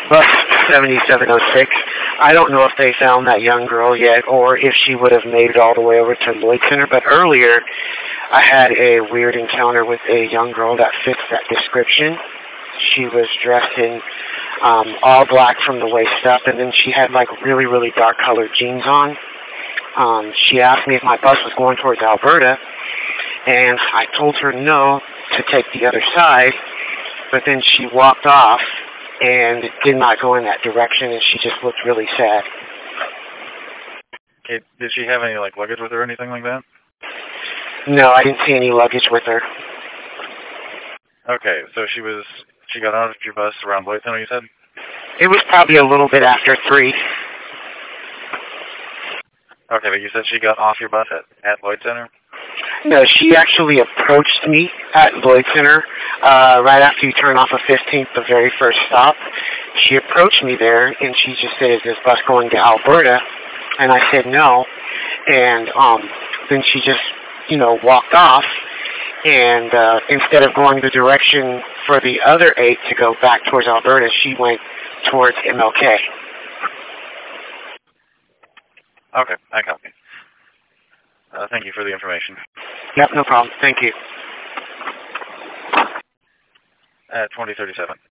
Bus 7706. I don't know if they found that young girl yet or if she would have made it all the way over to Lloyd Center, but earlier I had a weird encounter with a young girl that fits that description. She was dressed in all black from the waist up, and then she had like really, really dark colored jeans on. She asked me if my bus was going towards Alberta, and I told her no, to take the other side, but then she walked off and did not go in that direction, and she just looked really sad. Okay, did she have any like luggage with her or anything like that? No, I didn't see any luggage with her. Okay, so she got out of your bus around Lloyd Center, you said? It was probably a little bit after 3. Okay, but you said she got off your bus at Lloyd Center? No, she actually approached me at Lloyd Center right after you turn off of 15th, the very first stop. She approached me there, and she just said, "Is this bus going to Alberta?" And I said no. And then she just, walked off. And instead of going the direction for the other 8 to go back towards Alberta, she went towards MLK. Okay, I copy. Thank you for the information. Yep, no problem. Thank you. At 2037.